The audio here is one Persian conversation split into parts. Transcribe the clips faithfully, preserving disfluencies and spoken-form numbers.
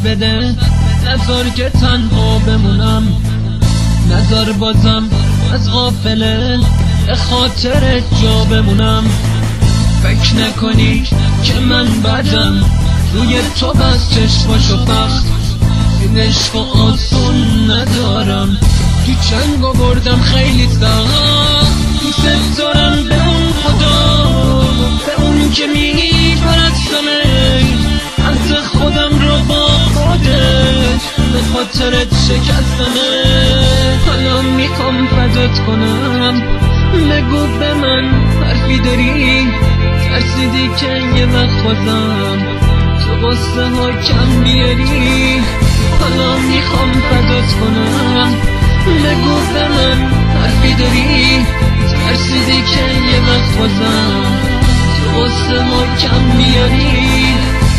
بده، نذار که تنها بمونم، نذار بازم از غافله به خاطر جا بمونم. فکر نکنی که من بدم، روی تو بس چشماشو بخت، این عشق آسون ندارم، تو چنگ آوردم خیلی سخت. دوست دارم به اون خدا، به اون که میپرستمه، از خودم رو با خودت به خاطرت شکستمه. حالا میخوام فدات کنم، بگو به من حرفی داری، ترسیدی که یه وقت بازم تو قصه ها کم بیاری. حالا میخوام فدات کنم، بگو به من حرفی داری، ترسیدی که یه وقت بازم تو قصه ها کم بیاری.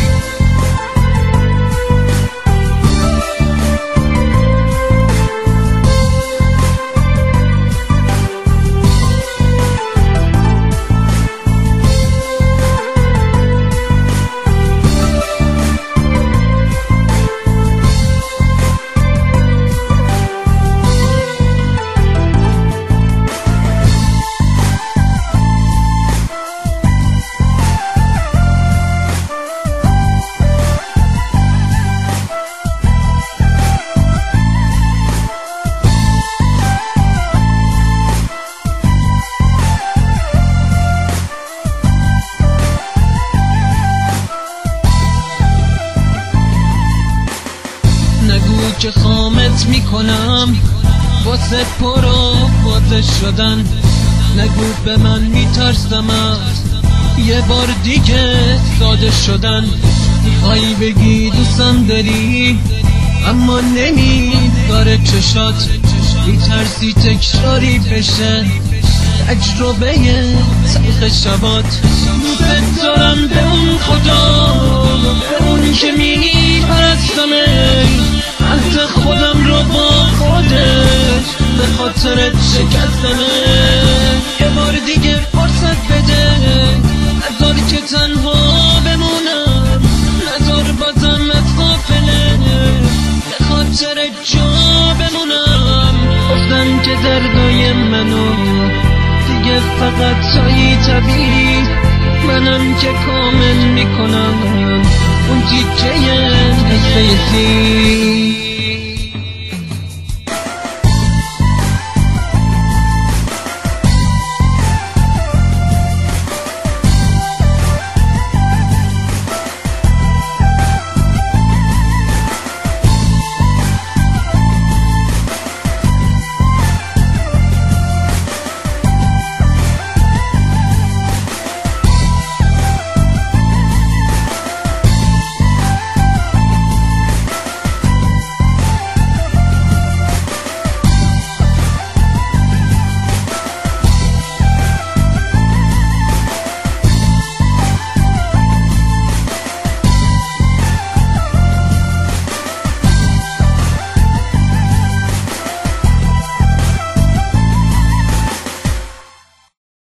نگو که خامت میکنم واسه پرو واسه شدن، نگو به من میترسم از یه بار دیگه ساده شدن. میخوای بگی دوستم داری اما نمیذاره چشات، میترسی تکراری بشه تجربه تلخ شبات. دوست دارم به اون خدا، به اون که میپرستمه، از خودم رو با خودش به خاطرت شکستمه. یه بار دیگه فرصت بده، نذار که تنها بمونم، نذار بازم از غافله به خاطر جا بمونم. گفتن که دردای منو دیگه فقط تویی طبیعی، منم که کامل میکنم اون تیکه حسه سی.